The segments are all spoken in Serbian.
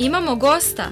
Imamo gosta.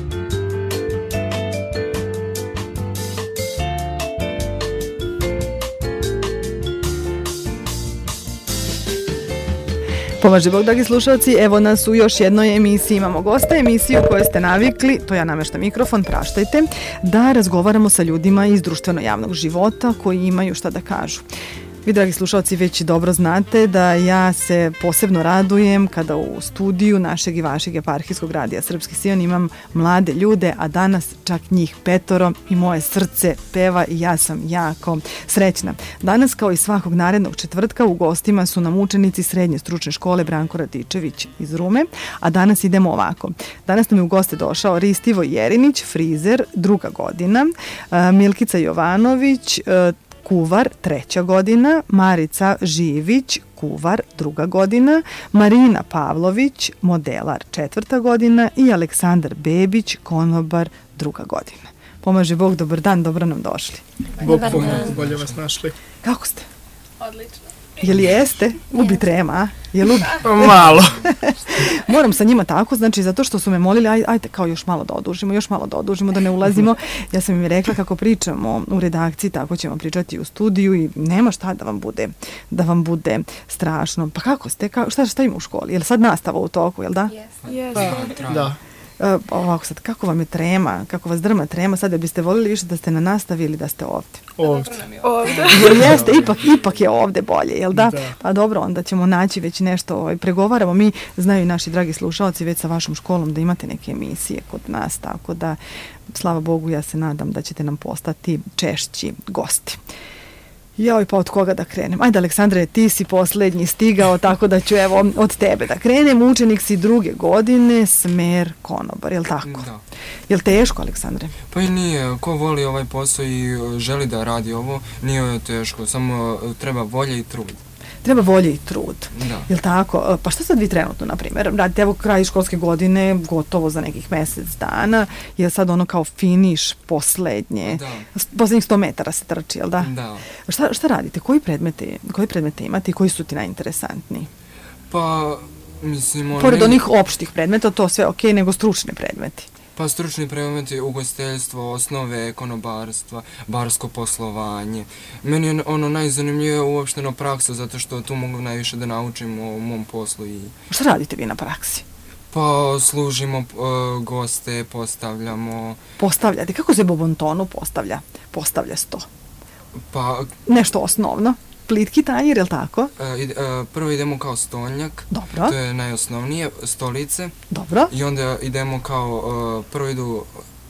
Pomaže Bog, dragi slušalci, evo nas u još jednoj emisiji. Imamo gosta, emisiju koju ste navikli, to ja namještam mikrofon, praštajte, da razgovaramo sa ljudima iz društveno-javnog života koji imaju šta da kažu. Vi, dragi slušalci, već dobro znate da ja se posebno radujem kada u studiju našeg i vašeg eparhijskog radija Srpski Sion imam mlade ljude, a danas čak njih 5 i moje srce peva i ja sam jako srećna. Danas, kao i svakog narednog četvrtka, u gostima su nam učenici Srednje stručne škole Branko Radičević iz Rume, a danas idemo ovako. Danas nam je u goste došao Ristivo Jerinić, frizer, 2. godina, Milkica Jovanović, kuvar, 3. godina, Marica Živić, kuvar, 2. godina, Marina Pavlović, modelar, 4. godina i Aleksandar Bebić, konobar, 2. godina. Pomaže Bog, dobar dan, dobro nam došli. Bog pomogu, bolje vas našli. Kako ste? Odlično. Jel jeste? Ubi trema, a? Jel ubi? Malo. Moram sa njima tako, znači zato što su me molili, ajde kao još malo da odužimo, da ne ulazimo. Ja sam im rekla kako pričamo u redakciji, tako ćemo pričati u studiju i nema šta da vam bude strašno. Pa kako ste? Šta ima u školi? Jel sad nastava u toku, jel da? Yes. Da. Ovako sad, kako vam je trema, kako vas drma trema, sad da biste voljeli više da ste na nastavi ili da ste ovdje? Ovdje. Jel jeste, ipak je ovdje bolje, jel da? Pa dobro, onda ćemo naći već nešto, pregovaramo, mi znaju i naši dragi slušalci već sa vašom školom da imate neke emisije kod nas, tako da, slava Bogu, ja se nadam da ćete nam postati češći gosti. Joj, pa od koga da krenem? Ajde, Aleksandre, ti si posljednji stigao, tako da ću evo od tebe da krenem. Učenik si 2. godine, smer konobar, jel tako? Da. Jel teško, Aleksandre? Pa i nije, ko voli ovaj posao i želi da radi ovo, nije teško, samo treba volje i trud. Treba volje i trud. Da. Jel tako? Pa šta sad vi trenutno, na primjer, radite evo kraj školske godine, gotovo za nekih mjesec dana, je sad ono kao finiš posljednje, posljednjih 100 metara se trči, jel da? Da. Šta radite? Koji predmete imate i koji su ti najinteresantniji? Pa, mislim... Pored onih opštih predmeta, to sve ok, nego stručni predmeti. Pa stručni predmeti, ugostiteljstvo, osnove konobarstva, barsko poslovanje. Meni je ono najzanimljivije uopšteno praksa, zato što tu mogu najviše da naučim o mom poslu. Šta radite vi na praksi? Pa služimo goste, postavljamo... Postavljate? Kako se bobontonu postavlja sto? Pa... Nešto osnovno? Plitki tanjir, je li tako? Prvo idemo kao stolnjak. Dobro. To je najosnovnije, stolice. Dobro. I onda idemo kao, prvo idu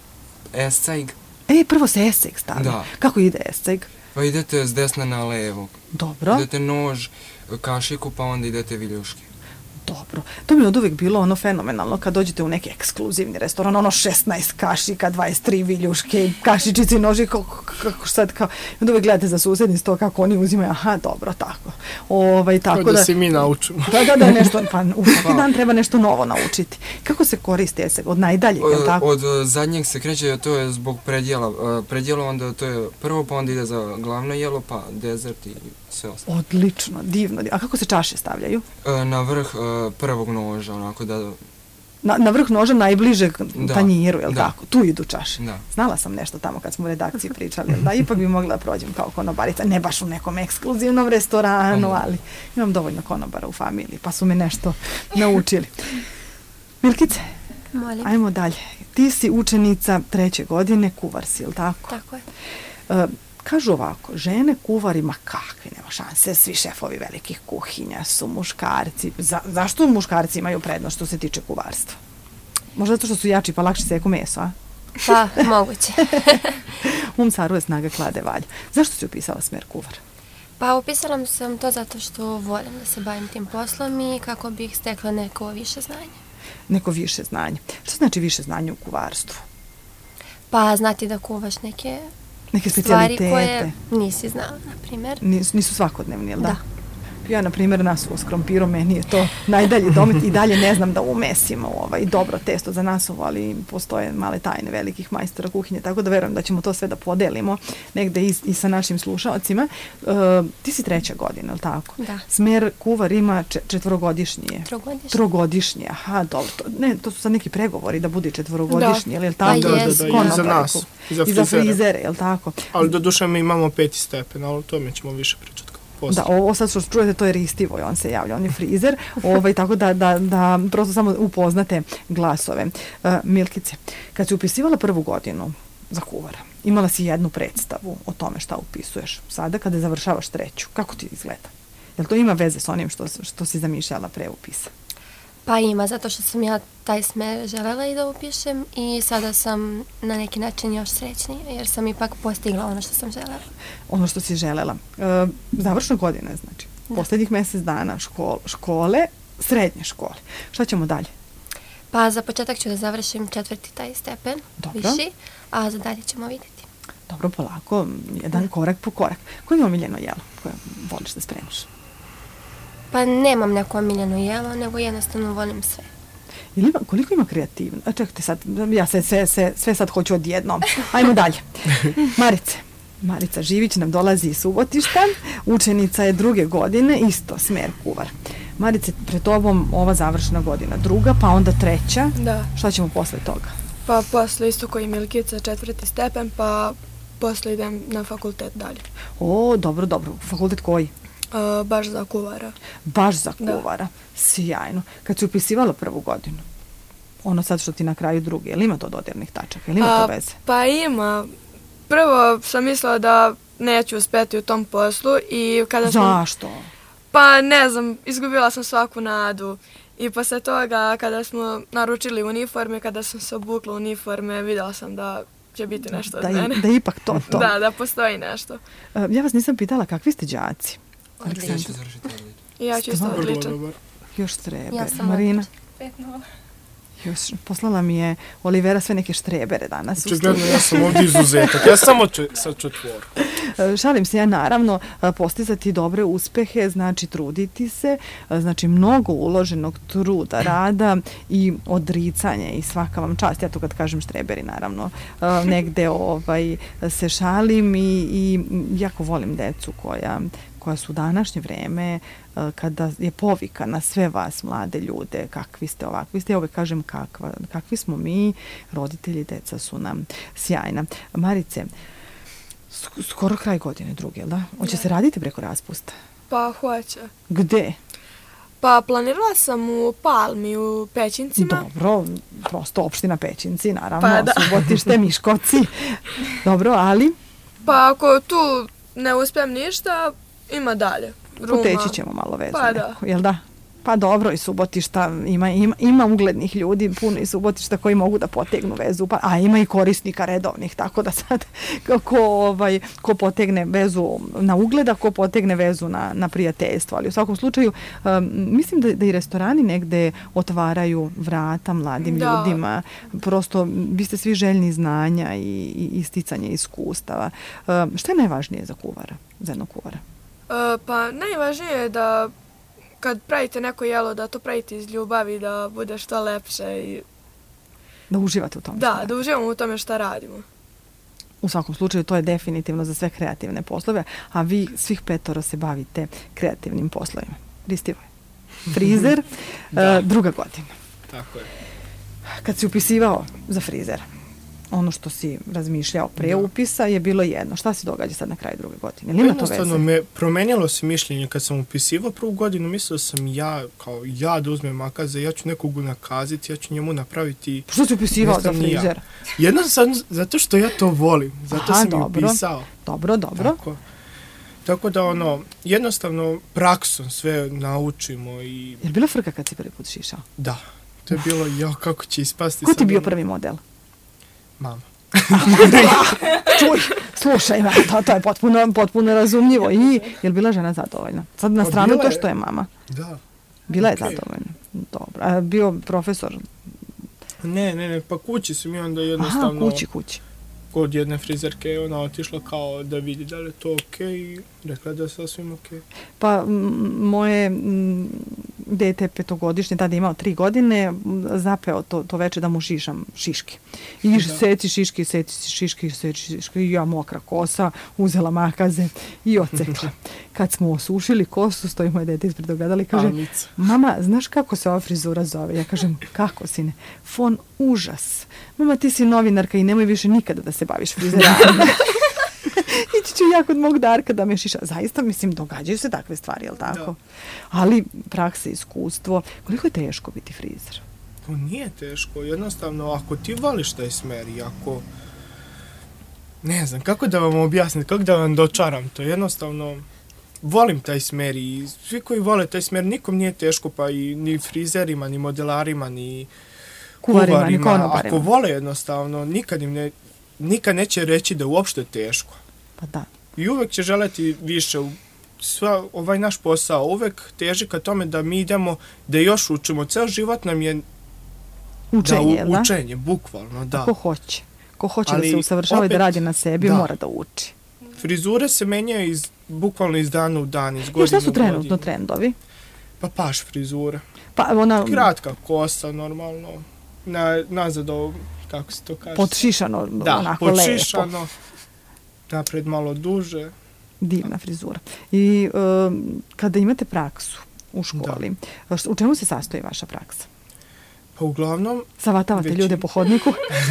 escajg. Prvo se escajg stavlja. Da. Kako ide escajg? Pa idete s desna na levo. Dobro. Idete nož, kašiku, pa onda idete viljuške. Dobro. To mi je od uvijek bilo ono fenomenalno kad dođete u neki ekskluzivni restoran, ono 16 kašika, 23 viljuške, kašičice i noži, kako sad kao, od uvijek gledate za susedni sto kako oni uzimaju, aha, dobro, tako. Tako da se mi naučimo. Da, nešto, pa u svaki dan treba nešto novo naučiti. Kako se koriste escajg? Od najdaljeg, je li tako? Od zadnjeg se kreće, to je zbog predjela. Predjela onda to je prvo, pa onda ide za glavno jelo, pa dezert i sve ostalo. Odlično, divno. A kako se čaše stavljaju? Na vrh prvog noža, onako da... Na vrh noža najbližeg tanjiru, je li tako? Tu idu čaše. Da. Znala sam nešto tamo kad smo u redakciji pričali, da ipak bi mogla da prođem kao konobarica, ne baš u nekom ekskluzivnom restoranu, ali imam dovoljno konobara u familiji, pa su me nešto naučili. Milkice, Molim. Ajmo dalje. Ti si učenica 3. godine, kuvar si, je li tako? Tako je. Kažu ovako, žene kuvari, ma kakvi, nema šanse, svi šefovi velikih kuhinja su muškarci. Zašto muškarci imaju prednost što se tiče kuvarstva? Možda zato što su jači pa lakše seku meso, a? Pa, moguće. Caruje snaga klade valja. Zašto si upisala smer kuvar? Pa upisala sam to zato što volim da se bavim tim poslom i kako bih stekla neko više znanje. Neko više znanje. Što znači više znanje u kuvarstvu? Pa znati da kuvaš neke specijalitete. Stvari koje nisi znala, na primjer. Nisu svakodnevni, jel da? Ja, na primjer, nasuvo s krompirom, meni je to najdalji domet i dalje ne znam da umesimo dobro testo za nasuvo, ali postoje male tajne velikih majstora kuhinje, tako da verujem da ćemo to sve da podelimo negde i sa našim slušalcima. Ti si 3. godina, ali tako? Da. Smer kuvar ima 4-godišnji. Trogodišnji, aha, dobro. To su sad neki pregovori da bude 4-godišnji, je li tako? Da, i za nas, i za frizere, je li tako? Ali do duše mi imamo 5. stepen, ali o tome ćemo više pričati. Da, ovo sad što čujete, to je Ristivo, on se javlja, on je frizer, tako da prosto samo upoznate glasove. Milkice, kad si upisivala 1. godinu za kuvara, imala si jednu predstavu o tome šta upisuješ. Sada kada završavaš 3, kako ti izgleda? Jel to ima veze s onim što si zamišljala pre upisa? Pa ima, zato što sam ja taj smer želela i da upišem i sada sam na neki način još srećnija jer sam ipak postigla ono što sam želela. Ono što si želela. Završna godina, znači. Posljednjih mjesec dana škole, srednje škole. Šta ćemo dalje? Pa za početak ću da završim 4. taj stepen, viši, a za dalje ćemo vidjeti. Dobro, polako, jedan korak po korak. Koje je omiljeno jelo koje voliš da spremiš? Pa nemam neko omiljeno jelo, nego jednostavno volim sve. Koliko ima kreativno? Čekajte sad, ja sve sad hoću odjednom. Ajmo dalje. Marica Živić nam dolazi iz Subotišta, učenica je 2. godine, isto smer kuvar. Marice, pred tobom ova završna godina, 2, pa onda 3. Da. Šta ćemo posle toga? Pa posle isto koji Milkica, 4. stepen, pa posle idem na fakultet dalje. O, dobro. Fakultet koji? Baš za kuvara. Baš za kuvara. Sjajno. Kad si upisivala 1. godinu, ono sad što ti na kraju 2, je li ima to dodirnih tačaka? Ili ima to veze? Pa ima. Prvo sam mislila da neću uspeti u tom poslu i kada Zašto? Pa ne znam, izgubila sam svaku nadu. I posle toga, kada smo naručili uniforme, kada sam se obukla uniforme, vidjela sam da će biti nešto od mene. Da ipak to. Da postoji nešto. Ja vas nisam pitala kakvi ste đaci. Ja ću isto odličan. Još štrebe. Ja sam Marina? 5-0. Još poslala mi je Olivera sve neke štrebere danas. Očigledno, ja sam ovdje izuzetak. Ja samo sa 4. Šalim se, ja naravno postizati dobre uspehe, znači truditi se, znači mnogo uloženog truda, rada i odricanje i svaka vam čast. Ja to kad kažem štreberi, naravno, negde se šalim i jako volim decu koja su u današnje vreme, kada je povika na sve vas, mlade ljude, kakvi ste, ovakvi ste, ja uvek kažem kakvi smo mi, roditelji, deca su nam sjajna. Marice, skoro kraj godine 2, jel da? Hoće se raditi preko raspusta? Pa hoće. Gde? Pa planirala sam u Palmi, u Pećincima. Dobro, prosto opština Pećinci, naravno, Subotište, Miškovci. Dobro, ali? Pa ako tu ne uspijem ništa, ima dalje. Poteći ćemo malo vezu. Pa da. Jel da? Pa dobro, i Subotišta, ima uglednih ljudi, puno i Subotišta koji mogu da potegnu vezu, a ima i korisnika redovnih, tako da sad ko potegne vezu na ugleda, ko potegne vezu na prijateljstvo, ali u svakom slučaju mislim da i restorani negde otvaraju vrata mladim ljudima, prosto vi ste svi željni znanja i isticanje iskustava. Šta je najvažnije za kuvara, za jednog kuvara? Pa najvažnije je da kad pravite neko jelo, da to pravite iz ljubavi, da bude što lepše i... Da uživate u tome. Da uživamo u tome šta radimo. U svakom slučaju to je definitivno za sve kreativne poslove, a vi svih 5 se bavite kreativnim poslovima. Ristivo je. Frizer, 2. godina. Tako je. Kad si upisivao za frizera, ono što si razmišljao pre upisa je bilo jedno. Šta se događa sad na kraju 2. godine? Ili ima to veze? Jednostavno, promenjalo se mišljenje. Kad sam upisivao 1. godinu, mislio sam ja da uzmem makaze, ja ću nekog unakaziti, ja ću njemu napraviti... Što si upisivao za frizera? Jednostavno, zato što ja to volim. Zato sam i upisao. Dobro. Tako da, jednostavno, praksom sve naučimo i... Je li bila frka kad si prvi put šišao? Da. To je bilo, kako će ispasti... Ko ti bio prvi model? Mama. Čuj, slušaj, to je potpuno razumljivo. I je li bila žena zadovoljna? Sad na stranu to što je mama. Da. Bila je zadovoljna. Dobro. A bio profesor? Ne, pa kući sam i onda jednostavno... Kući. kod jedne frizerke, ona otišla kao da vidi da li je to okej i rekla da je sasvim okej. Pa moje dete petogodišnje, tada je imao 3 godine, zapeo to veče da mu šišam šiške. I seci šiške, i ja mokra kosa, uzela makaze i ocekla. Kad smo osušili kosu, stoji moje dete ispred ogledala i kaže, mama, znaš kako se ova frizura zove? Ja kažem, kako sine? Fon užas. Mama, ti si novinarka i nemoj više nikada da se baviš frizerajem. Ići ću ja kod mog Darka da me šiša. Zaista, mislim, događaju se takve stvari, jel tako? Da. Ali praksa, iskustvo, koliko je teško biti frizer? To nije teško. Jednostavno, ako ti voliš taj smer i ako... Ne znam, kako da vam objasnim, kako da vam dočaram to. Jednostavno, volim taj smer i svi koji vole taj smer, nikom nije teško, pa i ni frizerima, ni modelarima, ni kuvarima, ni konobarima. Ako vole jednostavno, nikad neće reći da je uopšte teško. Pa da. I uvek će želeti više. Ovaj naš posao uvek teži ka tome da mi idemo, da još učimo. Ceo život nam je učenje, bukvalno, da. Ko hoće. Ko hoće ali da se usavršava i da radi na sebi, mora da uči. Frizure se menjaju bukvalno iz dana u dan, iz godine u godinu. Šta su trenutno trendovi? Pa paš frizura. Pa ona... Kratka kosa, normalno. Nazad ovo, kako se to kaže? Podšišano, onako lepo. Da, podšišano. Napred malo duže. Divna frizura. I kada imate praksu u školi, u čemu se sastoji vaša praksa? Pa uglavnom... Savatavate ljude po hodniku?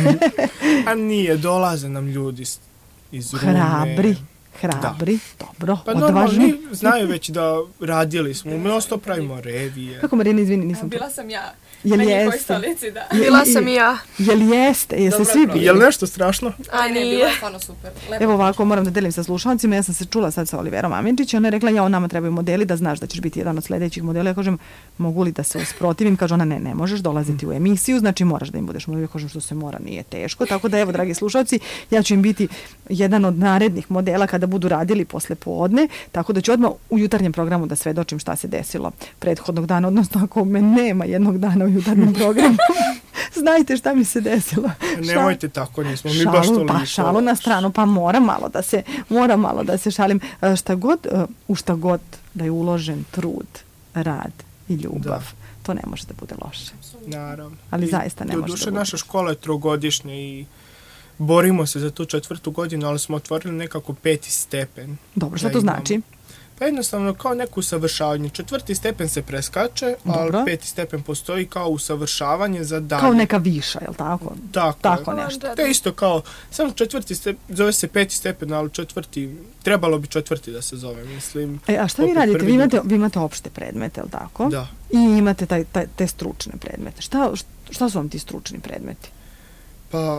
A nije, dolaze nam ljudi iz Rume. Hrabri, dobro, pa odvažni. Pa znaju već da radili smo, umjesto pravimo revije. Kako Marina, izvini, nisam... Bila sam ja. Jel jeste? Stolici, da. Bila sam i ja. Jel jeste? Jeste svi bili? Jel nešto strašno? A nije. Bilo je stvarno super. Lepo. Evo ovako, moram da delim sa slušalcima. Ja sam se čula sad sa Oliverom Amindžićem. Ona je rekla, nama trebaju modeli, da znaš da ćeš biti jedan od sljedećih modela. Ja kažem, mogu li da se usprotivim? Kaže ona, ne možeš dolaziti u emisiju, znači moraš da im budeš model. Ja kažem, što se mora, nije teško. Tako da, evo, dragi slušalci, ja ću im biti jedan od narednih modela kada budu radili posle podne. Tako da ću odmah u jutarnjem programu da svedočim šta se desilo prethodnog dana, odnosno ako me nema jednog dana u jutarnjem programu, znajte šta mi se desilo. Nemojte tako, nismo mi baš toliko. Pa šalu na stranu, pa mora malo da se šalim. U šta god da je uložen trud, rad i ljubav, to ne može da bude loše. Naravno. Ali zaista ne može da bude. Doduše, naša škola je 3-godišnja i borimo se za tu 4. godinu, ali smo otvorili nekako 5. stepen. Dobro, šta to znači? Pa jednostavno kao neko usavršavanje. 4. stepen se preskače, ali 5. stepen postoji kao usavršavanje za dalje. Kao neka viša, je li tako? Tako nešto. To je isto kao, samo 4. stepen, zove se 5. stepen, ali 4. trebalo bi 4. da se zove, mislim. A šta vi radite? Vi imate opšte predmete, je li tako? Da. I imate te stručne predmete. Šta su vam ti stručni predmeti? Pa...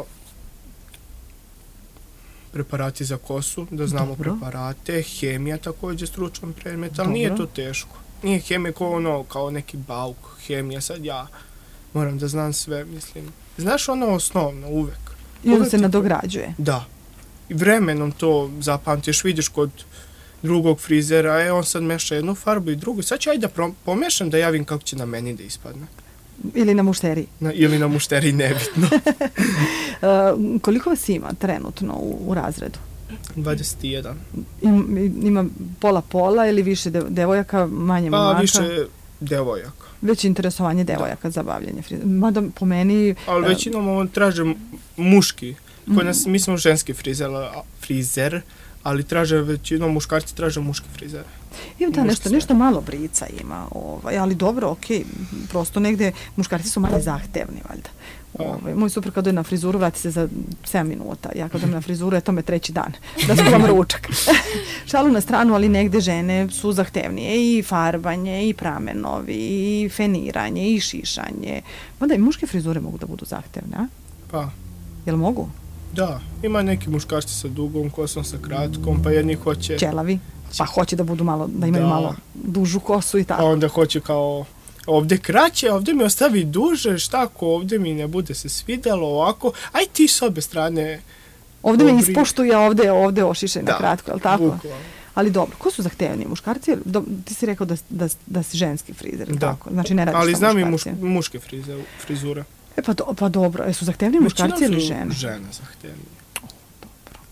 preparati za kosu, da znamo preparate, hemija također stručan predmet, ali nije to teško. Nije hemija kao neki bauk, hemija, sad ja moram da znam sve, mislim. Znaš ono osnovno, uvek. I onda se nadograđuje. Da. I vremenom to zapamtiš, vidiš kod drugog frizera, on sad meša jednu farbu i drugu, sad ću da pomešam da javim kako će na meni da ispadne. Ili na mušteriji. Ili na mušteriji, nebitno. Koliko vas ima trenutno u razredu? 21. Ima pola ili više devojaka, manje momaka? Pa više devojaka. Već interesovanje devojaka za bavljanje frizera. Mada po meni... Ali većinom traže muški. Kod nas, mi smo ženski frizer, ali većinom muškarci traže muški frizer. Ima da nešto malo brica ima, ali dobro, okej, prosto negde muškarci su manje zahtevni, valjda. Moj suprug kad dođe na frizuru vrati se za 7 minuta, ja kad dođem na frizuru, to me 3. dan, da skuvam ručak. Šalu na stranu, ali negde žene su zahtevnije, i farbanje, i pramenovi, i feniranje, i šišanje. Mada i muške frizure mogu da budu zahtevne, a? Pa. Jel mogu? Da, ima neki muškarci sa dugom kosom, sa kratkom, pa jedni hoće... Ćelavi, pa hoće da budu da imaju malo dužu kosu i tako. Pa onda hoće kao, ovdje kraće, ovdje mi ostavi duže, šta ako ovdje mi ne bude se svidjelo ovako, aj ti s obe strane... Ovdje me ispoštuje, ovdje ošiše na kratko, je li tako? Bukvalno. Ali dobro, ko su zahtevniji, muškarci? Ti si rekao da si ženski frizer, ili tako? Znači ne radiš sa muškarci. Ali znam i muške frizure. Pa dobro, su zahtevniji muškarci ili žene? Žene zahtevnije.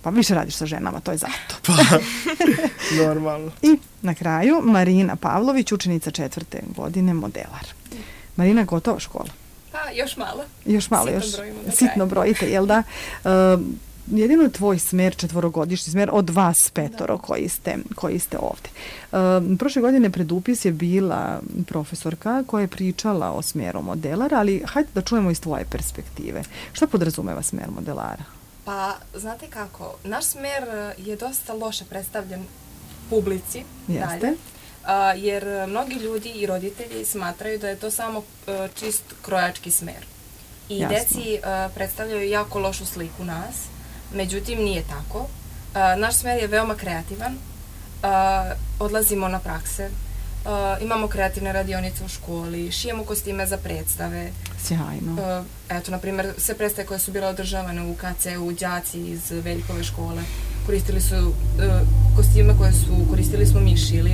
Pa više radiš sa ženama, to je zato. Pa, normalno. I na kraju Marina Pavlović, učenica 4. godine, modelar. Marina, gotova škola? Pa, još malo. Još malo, Sitno još brojimo do sitno kraja. brojite, jel da? Jedino tvoj smer, 4-godišnji smer, od vas 5 koji ste ovde. Prošle godine pred upis je bila profesorka koja je pričala o smeru modelara, ali hajde da čujemo iz tvoje perspektive. Šta podrazumeva smer modelara? Pa, znate kako, naš smer je dosta loše predstavljen publici. Jeste. Dalje, jer mnogi ljudi i roditelji smatraju da je to samo čist krojački smer. I Jasno. deci predstavljaju jako lošu sliku nas, međutim nije tako. Naš smer je veoma kreativan, odlazimo na prakse, imamo kreativne radionice u školi, šijemo kostime za predstave. Sjajno. Eto, na primjer, sve predstave koje su bile održavane u KC-u, đaci iz Veljkove škole, koristili su kostime koje su koristili smo mi šili.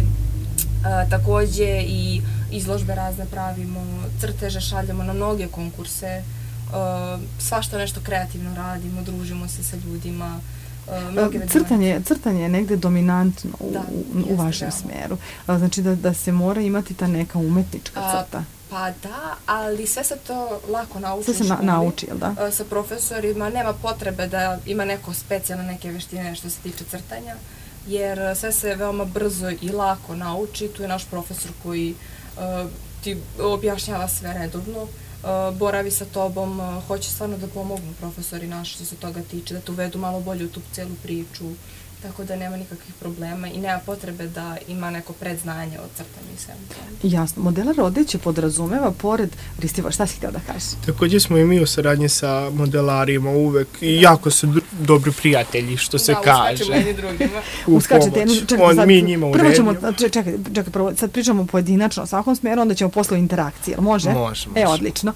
Takođe i izložbe razne pravimo, crteže šaljemo na mnoge konkurse, svašta nešto kreativno radimo, družimo se sa ljudima. Crtanje je negde dominantno u vašem smeru. Znači da se mora imati ta neka umetnička crta. Pa da, ali sve se to lako nauči sve u školi. Sve se nauči, jel da? Sa profesorima nema potrebe da ima neko specijalne neke veštine što se tiče crtanja, jer sve se veoma brzo i lako nauči. Tu je naš profesor koji ti objašnjava sve redovno, boravi sa tobom, hoće stvarno da pomognu profesori naši što se toga tiče, da te uvedu malo bolje u tu celu priču, tako da nema nikakvih problema i nema potrebe da ima neko predznanje od crtanja i svemu tome. Jasno. Modelar odeće podrazumeva pored Ristiva, šta si htio da kažeš? Također smo i mi u saradnji sa modelarima uvek i jako su dobri prijatelji, što se kaže. Da, uskačemo jedni drugima. Uskačete, mi njima u rednju. Čekaj, prvo, sad pričamo pojedinačno o svakom smeru, onda ćemo posle o interakciji, jel može? Može. Odlično.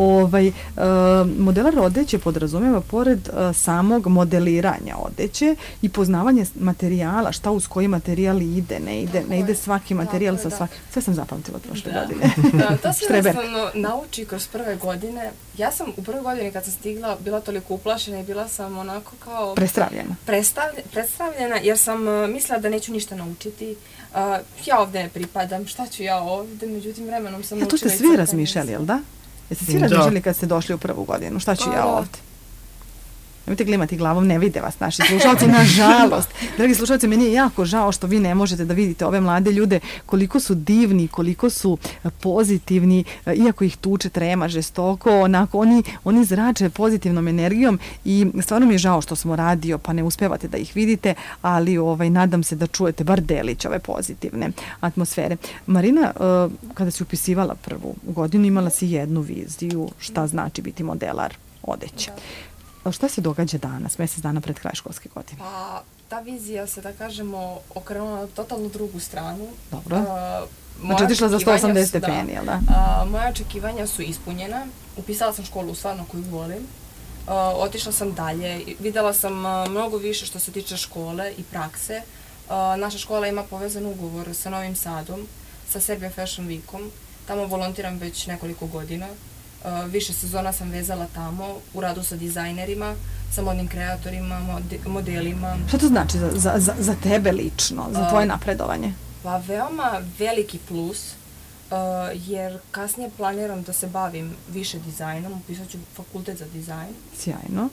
Modelar odeće podrazumeva pored samog modeliranja odeće i poznavanje materijala, šta uz koji materijal ide, ne ide svaki materijal sa svakim. Sve sam zapamtila prošle godine. To se jednostavno nauči kroz prve godine. Ja sam u prvoj godini kad sam stigla bila toliko uplašena i bila sam onako kao... Predstavljena jer sam mislila da neću ništa naučiti. Ja ovde ne pripadam, šta ću ja ovde, međutim vremenom sam naučila... To ste svi razmišljali, jel da? Jeste svi razmišljali kad ste došli u prvu godinu, šta ću ja ovde? Nemojte glimati glavom, ne vide vas naši slušalci, nažalost. Dragi slušalci, meni je jako žao što vi ne možete da vidite ove mlade ljude, koliko su divni, koliko su pozitivni, iako ih tuče trema žestoko, onako, oni zrače pozitivnom energijom i stvarno mi je žao što smo radio, pa ne uspevate da ih vidite, ali nadam se da čujete bar delić ove pozitivne atmosfere. Marina, kada si upisivala prvu godinu, imala si jednu viziju šta znači biti modelar odeće. Šta se događa danas, mjesec dana pred kraj školske godine? Pa, ta vizija se, da kažemo, okrenula na totalno drugu stranu. Dobro. Znači, otišla za 180 stepeni, jel da? Moja očekivanja su ispunjena. Upisala sam školu stvarno koju volim. Otišla sam dalje. Videla sam mnogo više što se tiče škole i prakse. Naša škola ima povezan ugovor sa Novim Sadom, sa Serbia Fashion Weekom. Tamo volontiram već nekoliko godina. Više sezona sam vezala tamo u radu sa dizajnerima, sa modnim kreatorima, modelima. Šta to znači za tebe lično, za tvoje napredovanje? Pa veoma veliki plus, jer kasnije planiram da se bavim više dizajnom, upisat ću fakultet za dizajn. Sjajno.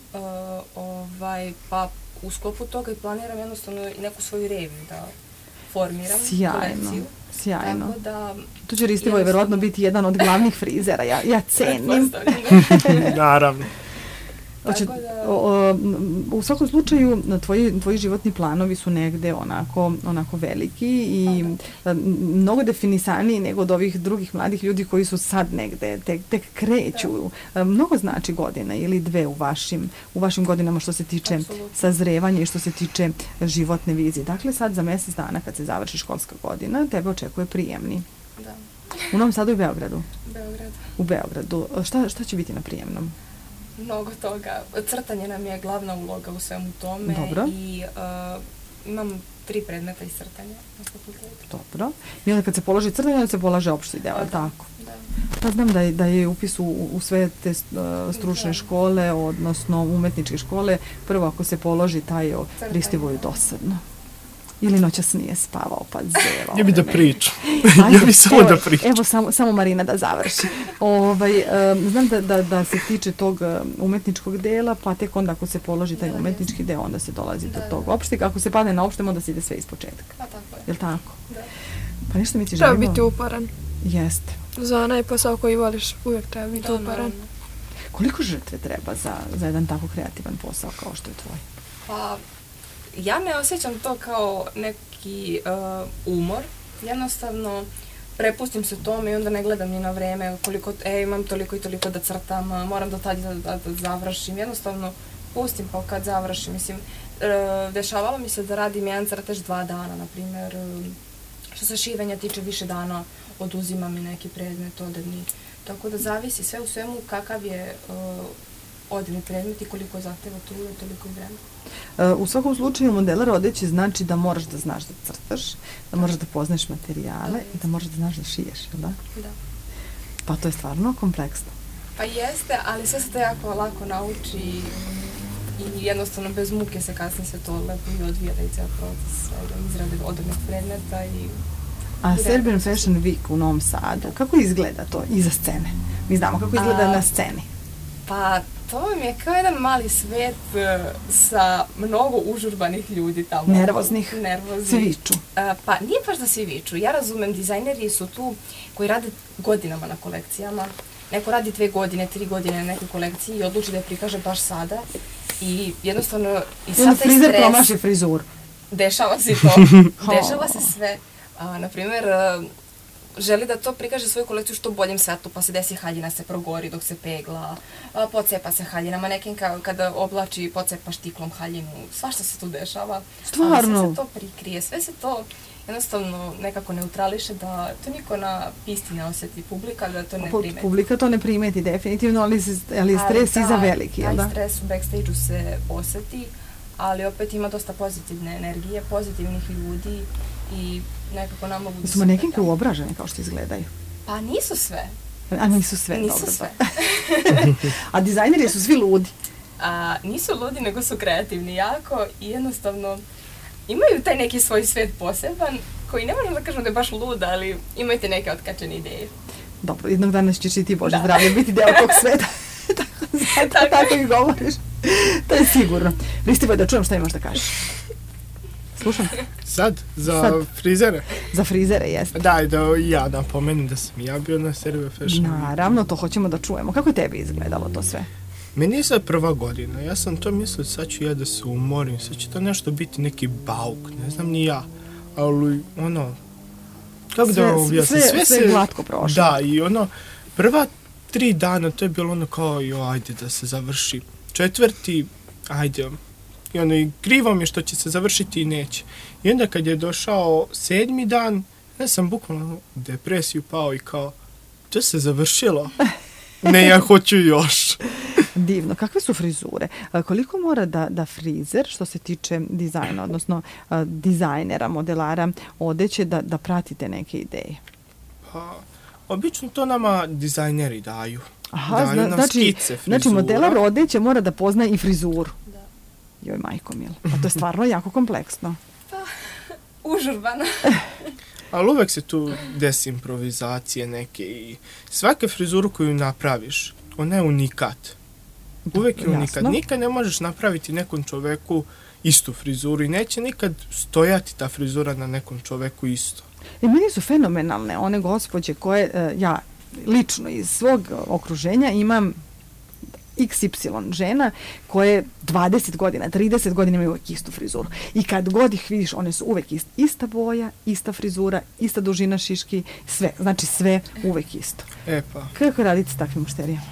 Pa u sklopu toga i planiram jednostavno i neku svoju reviju da formiram kolekciju. Sjajno. Tako da... Tu će Ristivoj verovatno biti jedan od glavnih frizera, ja cenim. Naravno. U svakom slučaju, tvoji životni planovi su negde onako veliki i mnogo definisaniji nego od ovih drugih mladih ljudi koji su sad negde, tek kreću. Mnogo znači godina ili dve u vašim godinama što se tiče sazrevanja i što se tiče životne vizije. Dakle, sad za mjesec dana kad se završi školska godina, tebe očekuje prijemni. Da. U Novom Sadu i Beogradu? Beograd. U Beogradu. Šta će biti na prijemnom? Mnogo toga. Crtanje nam je glavna uloga u svemu tome. Dobro. I imam 3 predmeta iz crtanja na fakultetu. Dobro. I onda kad se položi crtanje, onda se polaže opšti deo, tako? Da. Pa znam da je upis u sve te stručne škole, odnosno umetničke škole, prvo ako se položi taj Hristivo je dosadno. Ili noćas nije spavao, pa zevao. Ja bi da pričam. Ja bi samo da pričam. Evo, samo Marina da završi. Znam da se tiče tog umetničkog dela, pa tek onda ako se položi taj umetnički deo, onda se dolazi do tog opštika. Ako se padne na opštem, onda se ide sve iz početka. Pa tako je. Jel' tako? Da. Pa nešto mi ti želimo. Treba biti uporan. Jeste. Za onaj posao koji voliš uvijek treba biti uporan. Koliko žrtve treba za jedan tako kreativan posao kao što je tvoj? Pa, ja ne osjećam to kao neki umor. Jednostavno, prepustim se tome i onda ne gledam ni na vreme koliko, imam toliko i toliko da crtam, moram do tada da završim. Jednostavno, pustim pa kad završim. Mislim, dešavalo mi se da radim jedan crtež 2 dana, na primjer. Što se šivenja tiče, više dana oduzima mi neki predmet, odevni. Tako da zavisi sve u svemu kakav je odevni predmet i koliko zahteva truda, toliko i vremena. U svakom slučaju modelar odeće znači da moraš da znaš da crtaš, da moraš da poznaš materijale i da moraš da znaš da šiješ, da? Da. Pa to je stvarno kompleksno. Pa jeste, ali sve se to jako lako nauči i jednostavno bez muke se kasnije sve to lepo i odvija da i cijel proces izrade odevnog predmeta i... A Serbian Fashion Week u Novom Sadu, kako izgleda to iza scene? Mi znamo kako izgleda na sceni. Pa to mi je kao jedan mali svet sa mnogo užurbanih ljudi tamo. Nervoznih. Svi viču. Pa nije baš da svi viču. Ja razumem, dizajneri su tu koji rade godinama na kolekcijama. Neko radi 2 godine, 3 godine na nekoj kolekciji i odluči da je prikaže baš sada. I jednostavno... I sad frizer promaši frizuru. Dešava se to. Dešava se sve. Naprimjer, želi da to prikaže svoju kolekciju što u boljem svetlu, pa se desi haljina se progori dok se pegla, pocepa se haljinama, nekim kada oblači pocepa štiklom haljinu, svašta se tu dešava. Stvarno? Sve se to prikrije, sve se to jednostavno nekako neutrališe, da to niko na pisti ne osjeti, publika da to ne primeti. Publika to ne primeti definitivno, ali je stres iza veliki, jel da? Taj stres u backstage-u se osjeti, ali opet ima dosta pozitivne energije, pozitivnih ljudi i nekako nam mogu da se... Su manekinke uobražene kao što izgledaju? Pa nisu sve. A nisu sve, nisu dobro. sve. A dizajneri su svi ludi? Nisu ludi, nego su kreativni jako i jednostavno imaju taj neki svoj svet poseban, koji ne možemo da kažemo da je baš lud, ali imajte neke otkačene ideje. Dobro, jednog dana ćeš i ti, Bože zdravlje, biti deo tog sveta. Tako i govoriš. To je sigurno. Hristivo, da čujem šta imaš da kažeš. Slušam. Sad? Frizere? Za frizere, jeste. Da ja napomenem da sam ja bio na Serbian Fashion Week. Naravno, to hoćemo da čujemo. Kako je tebi izgledalo to sve? Meni je sad prva godina. Ja sam to mislio, sad ću ja da se umorim, sad će to nešto biti neki bauk, ne znam ni ja. Ali, kako da vam objasnim? Sve glatko prošlo. Da, i prva 3 dana, to je bilo kao, ajde da se završi. 4, ajde, i krivo mi je što će se završiti i neće. I onda kad je došao 7. dan, ja sam bukvalno u depresiju pao i kao, to se završilo. Ne, ja hoću još. Divno. Kakve su frizure? Koliko mora da frizer, što se tiče dizajna, odnosno dizajnera, modelara, odeće da pratite neke ideje? Pa, obično to nama dizajneri daju. Aha, daju nam skice frizura. Znači, modelar odeće mora da pozna i frizuru. Joj, majko mil. A to je stvarno jako kompleksno. Pa, užurbano. Ali uvek se tu desi improvizacije neke i svake frizuru koju napraviš, ona je unikat. Uvek je unikat. Nikad ne možeš napraviti nekom čoveku istu frizuru i neće nikad stojati ta frizura na nekom čoveku isto. I meni su fenomenalne one gospođe koje ja lično iz svog okruženja imam XY žena koje 20 godina, 30 godina imaju uvek istu frizuru. I kad god ih vidiš, one su uvek ista boja, ista frizura, ista dužina šiški, sve. Znači sve uvek isto. Pa. Kako raditi s takvim mušterijama?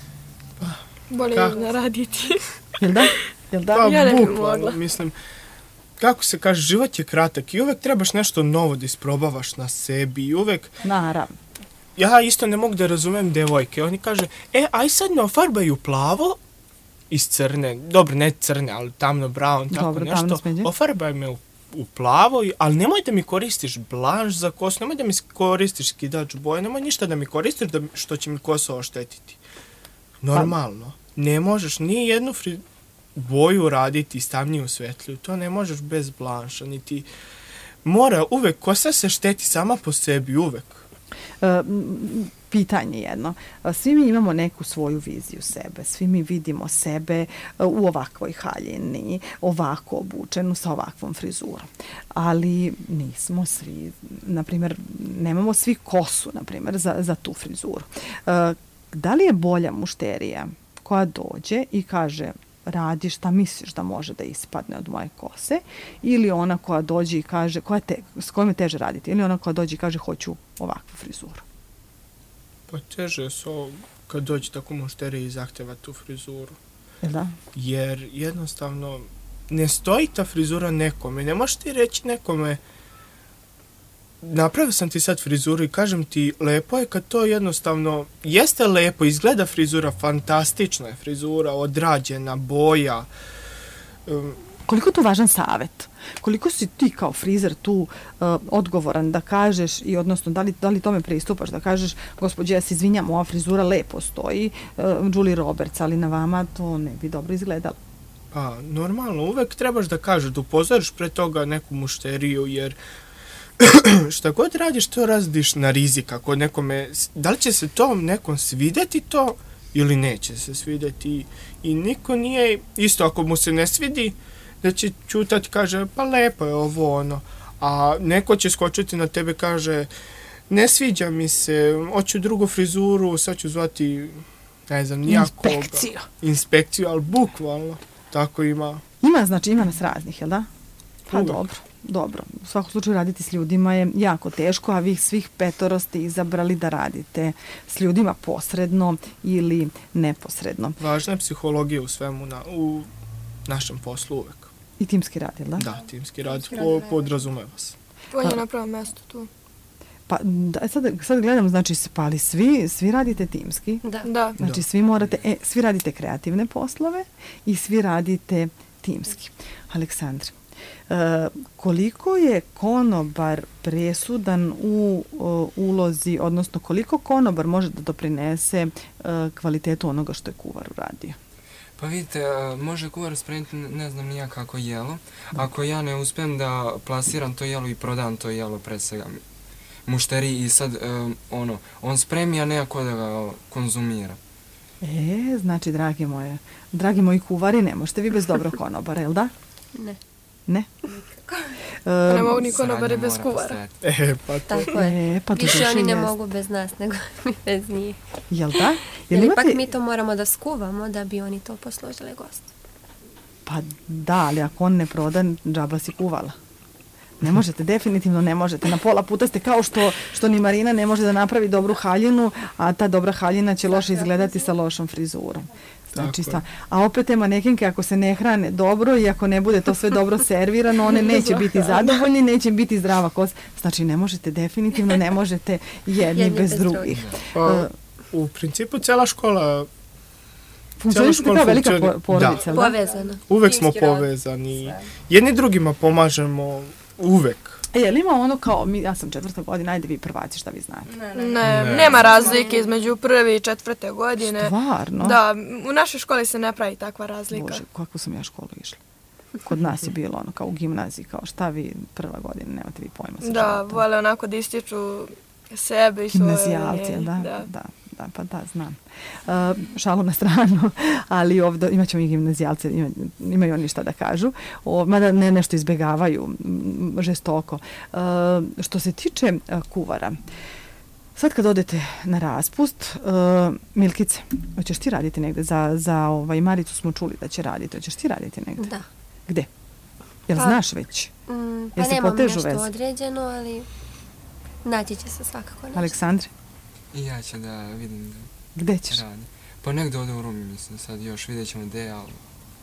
Bolje ne raditi. Jel da? Pa, ja ne bih mogla. Mislim, kako se kaže, život je kratak i uvek trebaš nešto novo da isprobavaš na sebi i uvek... Naravno. Ja isto ne mogu da razumem devojke. Oni kaže, aj sad ne ofarbaju plavo iz crne. Dobro, ne crne, ali tamno brown, tako dobro, nešto. Tamno ofarbaj me u u plavoj, ali nemoj da mi koristiš blanš za kosu, nemoj da mi koristiš skidač boje, nemoj ništa da mi koristiš što će mi kosu oštetiti. Normalno. Ne možeš ni jednu boju raditi stavniju svetlju, to ne možeš bez blanša, niti mora uvek, kosa se šteti sama po sebi, uvek. Pitanje jedno. Svi mi imamo neku svoju viziju sebe. Svi mi vidimo sebe u ovakvoj haljini, ovako obučenu, sa ovakvom frizurom. Ali nismo svi, na primjer, nemamo svi kosu, na primjer, za tu frizuru. Da li je bolja mušterija koja dođe i kaže radi šta misliš da može da ispadne od moje kose, ili ona koja dođe i kaže, s kojom je teže raditi, ili ona koja dođe i kaže hoću ovakvu frizuru? Pa teže je kad dođe tako mušterija i zahteva tu frizuru. Da? Jer jednostavno ne stoji ta frizura nekome. Ne možeš ti reći nekome napravio sam ti sad frizuru i kažem ti lepo je kad to jednostavno jeste lepo, izgleda frizura, fantastična je frizura, odrađena, boja. Koliko je to važan savjet? Koliko si ti kao frizer tu odgovoran da kažeš, i odnosno da li tome pristupaš, da kažeš gospođe, ja se izvinjam, ova frizura lepo stoji, Julie Roberts, ali na vama to ne bi dobro izgledalo. Pa normalno, uvek trebaš da kažeš, da upozoriš pre toga neku mušteriju, jer šta god radiš, to radiš na rizik. Ako nekome, da li će se to nekom svideti to ili neće se svideti, i niko nije isto, ako mu se ne svidi, da će čutati, kaže, pa lepo je ovo ono, a neko će skočiti na tebe, kaže, ne sviđa mi se, hoću drugu frizuru, sad ću zvati, ne znam, nijakoga. Inspekciju, ali bukvalno, tako ima. Ima nas raznih, jel da? Pa dobro. U svakom slučaju raditi s ljudima je jako teško, a vi svih 5 ste izabrali da radite s ljudima posredno ili neposredno. Važna je psihologija u svemu, u našem poslu uvek. I timski rad, jel da? Da, timski rad podrazumeva se. On je na prvom mjestu tu. Pa sad gledam, znači, ali svi radite timski. Da. Znači, svi morate, svi radite kreativne poslove i svi radite timski. Aleksandra, koliko je konobar presudan u ulozi, odnosno koliko konobar može da doprinese kvalitetu onoga što je kuvar uradio? Pa vidite, može kuvar spremiti ne znam nija kako jelo. Ako ja ne uspijem da plasiram to jelo i prodam to jelo pred svega mušteriji i sad on spremi, a nekako da ga konzumira. Znači, dragi moji kuvari, ne možete vi bez dobro konobara, jel da? Ne? Ne mogu ni konobari bez kuvara. Pa to. Tako je. Više oni ne mogu bez nas nego mi bez njih. Jel da? Jer ipak mi to moramo da skuvamo da bi oni to poslužili gostu. Pa da, ali ako on ne proda, džaba si kuvala. Ne možete, definitivno ne možete. Na pola puta ste kao što ni Marina ne može da napravi dobru haljinu, a ta dobra haljina će loše izgledati sa lošom frizurom. Znači, a opet manekenke, ako se ne hrane dobro i ako ne bude to sve dobro servirano, one neće biti zadovoljni, neće biti zdrava kosa. Znači, ne možete, definitivno ne možete jedni bez drugih. U principu cijela škola funkcioniš kao velika porodica. Da. Povezana. Uvek smo povezani. Jedni drugima pomažemo uvek. Je li ima ono kao, ja sam 4. godina, ajde vi prvaci, šta vi znate? Ne, nema razlike između 1. i 4. godine. Stvarno? Da, u našoj školi se ne pravi takva razlika. Bože, kakvu sam ja školu išla? Kod nas je bilo ono kao u gimnaziji, kao šta vi 1. godina, nemate vi pojma sa životom. Da, vole onako da ističu sebe i svoje. Gimnazijalci, da, pa da, znam. Šalu na stranu, ali ovdje imat ćemo i gimnazijalce, imaju oni šta da kažu, mada ne nešto izbjegavaju žestoko. Što se tiče kuvara, sad kad odete na raspust, Milkice, hoćeš ti raditi negde? Za Maricu smo čuli da će raditi, hoćeš ti raditi negde? Da. Gde? Jel znaš već? Pa nemam nešto određeno, ali naći će se svakako nešto. Aleksandre? I ja ću da vidim gde ćeš? Radi. Pa negdje ovdje u Rumi, mislim, sad još vidjet ćemo gde, ali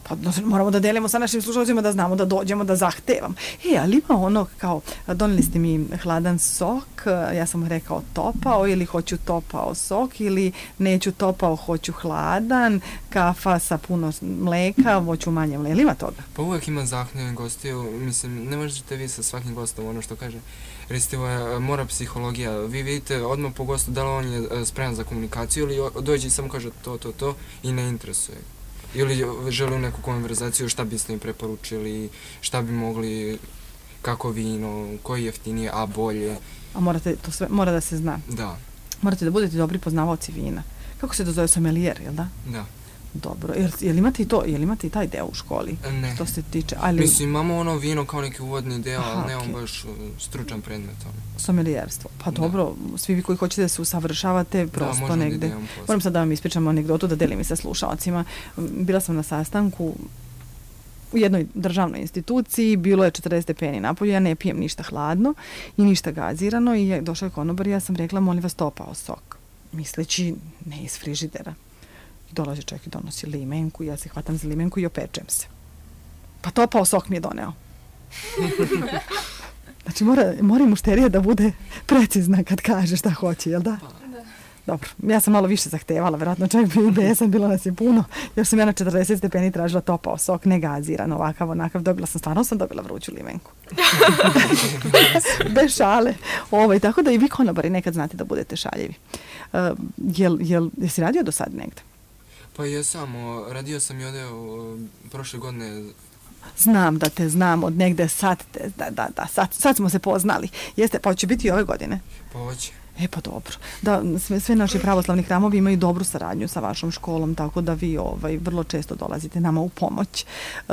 Pa moramo da delimo sa našim slušalcima da znamo da dođemo, da zahtevam. Ali ima ono kao, doneli ste mi hladan sok, ja sam rekao topao ili hoću topao sok ili neću topao, hoću hladan, kafa sa puno mleka, hoću manje mleka. Ima toga? Pa uvijek ima zahtjevnih gostiju, mislim, ne možete vi sa svakim gostom ono što kaže. Restivo je mora psihologija, vi vidite odmah po gostu da li on je spreman za komunikaciju ili dođe i samo kaže to i ne interesuje. Ili želi neku konverzaciju, šta biste im preporučili, šta bi mogli, kako vino, koji je jeftinije, a bolje. A morate, to sve mora da se zna. Da. Morate da budete dobri poznavaoci vina. Kako se to zove, sommelier, jel da? Da. Dobro. Jel imate i to, jel imate i taj deo u školi? Ne. Što se tiče, ali... Mislim, imamo ono vino kao neki uvodni deo, ali ne on baš stručan predmet. Sommelijerstvo. Pa dobro, svi vi koji hoćete da se usavršavate, prosto negde. Moram sad da vam ispričam anegdotu, da delim i sa slušalcima. Bila sam na sastanku u jednoj državnoj instituciji, bilo je 40 stepeni napolju, ja ne pijem ništa hladno i ništa gazirano i došao je konobar i ja sam rekla, molim vas, topao sok. Misleći, ne iz frižidera. Dolazi čovjek i donosi limenku, ja se hvatam za limenku i opečem se. Pa topao sok mi je doneo. Znači mora i mušterija da bude precizna kad kaže šta hoće, jel da? Dobro, ja sam malo više zahtevala, vjerojatno čak bi besan, bilo nas je puno, jer sam ja na 40 stepeni tražila topao sok, ne gaziran, ovakav, onakav, stvarno sam dobila vruću limenku. Bez šale. Tako da i vi konobari nekad znate da budete šaljivi. Jesi radio do sad negde? Pa jesam, radio sam i ovdje prošle godine. Znam da te znam od negde, sad smo se poznali. Jeste, pa će biti i ove godine? Pa hoće. Pa dobro. Da, sve naši pravoslavni hramovi imaju dobru saradnju sa vašom školom, tako da vi vrlo često dolazite nama u pomoć.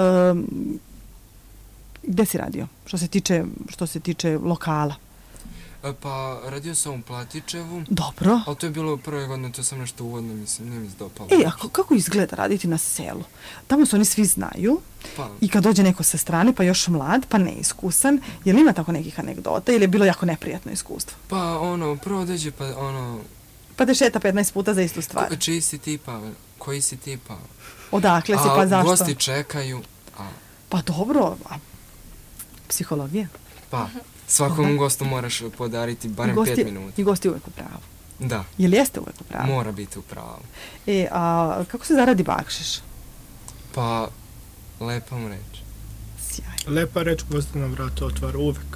Gde si radio? Što se tiče lokala? Pa radio sam u Platičevu. Dobro. Ali to je bilo prve godine, to sam nešto uvodno, mislim, nije mi se dopalo. A kako izgleda raditi na selu? Tamo se oni svi znaju i kad dođe neko sa strane, pa još mlad, pa neiskusan, je li ima tako nekih anegdota ili je bilo jako neprijatno iskustvo? Pa prvo dođe pa te šeta 15 puta za istu stvar. Čiji si ti pa, koji si ti pa? Odakle si pa zašto? Gosti čekaju. Pa dobro, psihologija? Pa, svakom gostu moraš podariti barem 5 minuta. I gosti uvek u pravu. Da. Jel jeste uvek u pravu? Mora biti u pravu. A kako se zaradi bakšiš? Pa, lepom reč. Sjajno. Lepa reč gosti nam vrata otvara uvek.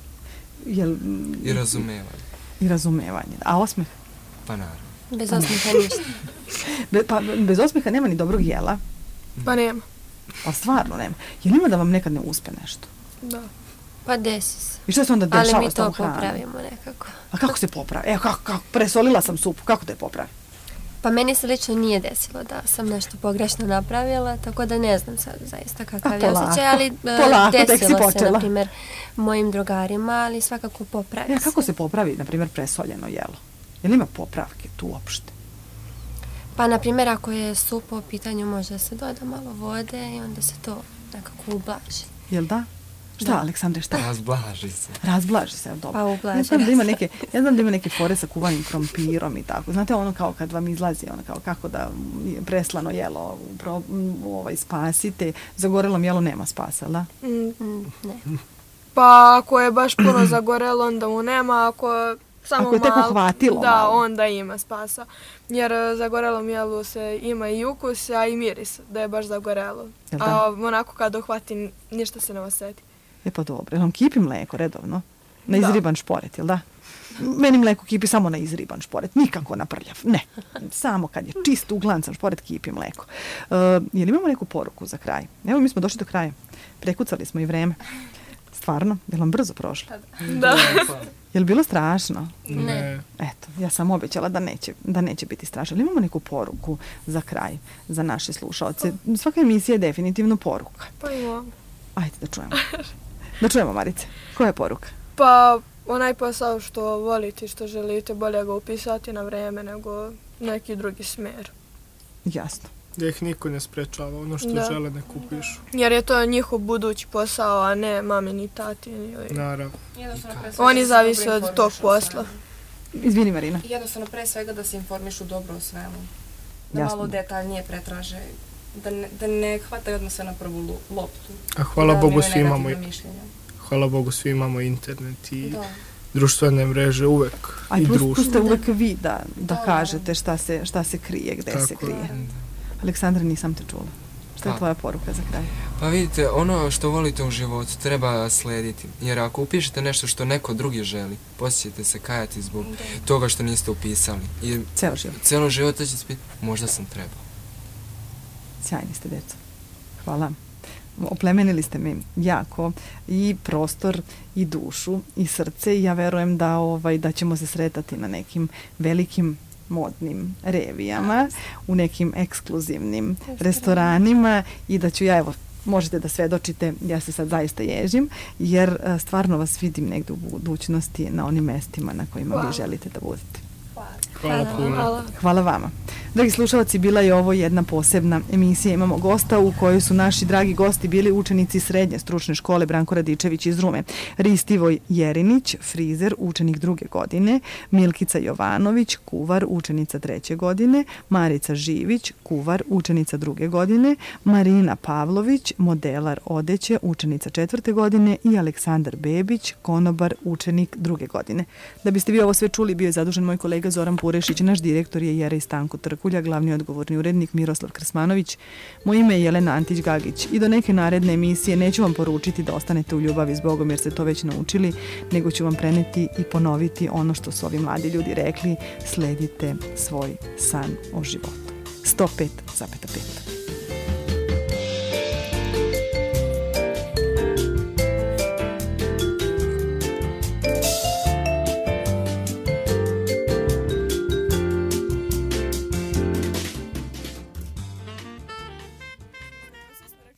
I razumevanje. I razumevanje. A osmeh? Pa naravno. Bez osmeha ništa. Bez osmeha nema ni dobrog jela. Pa nema. Pa stvarno nema. Jel ima da vam nekad ne uspe nešto? Da. Pa desi se. I što se onda dešava s tom hranom? Ali mi to popravimo nekako. A kako se popravi? Kako? Presolila sam supu, kako te popravi? Pa meni se lično nije desilo da sam nešto pogrešno napravila, tako da ne znam sad zaista kakav je osjećaj, ali desilo se, na primjer, mojim drugarima, ali svakako popravi se. Kako se popravi, na primjer, presoljeno jelo? Jel ima popravke tu uopšte? Pa, na primjer, ako je supa u pitanju, može se doda malo vode i onda se to nekako ublaži. Jel da? Šta, Aleksandre, šta? Razblaži se, dobro. Pa ublaži. Ja znam da ima neke fore sa kuvanim krompirom i tako. Znate ono kao kad vam izlazi, ono kao kako da preslano jelo spasite. Zagorelom jelo nema spasa, da? Ne. Pa ako je baš puno zagorelo, onda mu nema, ako je tek uhvatilo malo. Onda ima spasa. Jer zagorelom jelu se ima i ukus, a i miris, da je baš zagorelo. A onako kad uhvati, ništa se ne osjeti. Pa dobro, jel vam kipi mleko redovno? Na izriban šporet, jel da? Meni mleko kipi samo na izriban šporet, nikako na prljav, ne. Samo kad je čist uglancan šporet kipi mleko. Jel imamo neku poruku za kraj? Evo mi smo došli do kraja. Prekucali smo i vreme. Stvarno? Jel vam brzo prošlo? Da. Jel bilo strašno? Ne. Eto, ja sam obećala da neće biti strašno. Jel imamo neku poruku za kraj, za naše slušalce? Svaka emisija je definitivno poruka. Pa imamo. Ajde da čujemo. Da čujemo, Marice. Koja je poruka? Pa onaj posao što volite i što želite, bolje ga upisati na vreme nego neki drugi smjer. Jasno. Da ih niko ne sprečava, ono što žele nek upišu. Jer je to njihov budući posao, a ne mami ni tati. Naravno. Oni zavise od tog posla. Izvini, Marina. Jednostavno pre svega da se informišu dobro o svemu. Da malo detaljnije pretraže da ne hvataju odmah sve na prvu loptu. A hvala Bogu svi imamo internet i društvene mreže uvek i društvo. A tu ste uvek vi da kažete šta se krije, gde se krije. Aleksandra, nisam te čula. Šta je tvoja poruka za kraj? Pa vidite, ono što volite u životu treba slediti. Jer ako upišete nešto što neko drugi želi, poslije ćete se kajati zbog toga što niste upisali. Celo život ćete se pitati, možda sam trebao. Sjajni ste, deco. Hvala. Oplemenili ste mi jako i prostor i dušu i srce i ja verujem da ćemo se sretati na nekim velikim modnim revijama, u nekim ekskluzivnim restoranima i da ću možete da svedočite, ja se sad zaista ježim, jer stvarno vas vidim negdje u budućnosti na onim mestima na kojima vi želite da budete. Hvala vama. Dragi slušalci, bila je ovo jedna posebna emisija. Imamo gosta u kojoj su naši dragi gosti bili učenici srednje stručne škole Branko Radičević iz Rume, Ristivoj Jerinić, frizer, učenik 2. godine, Milkica Jovanović, kuvar, učenica 3. godine, Marica Živić, kuvar, učenica 2. godine, Marina Pavlović, modelar odeće, učenica 4. godine i Aleksandar Bebić, konobar, učenik 2. godine. Da biste vi ovo sve čuli, bio je zadužen moj kolega Zoran Purešić, naš direktor je Jerej Stanko Trkulja, glavni odgovorni urednik Miroslav Krsmanović. Moje ime je Jelena Antić-Gagić i do neke naredne emisije neću vam poručiti da ostanete u ljubavi s Bogom jer ste to već naučili, nego ću vam preneti i ponoviti ono što su ovi mladi ljudi rekli, sledite svoj san o životu. 105,5.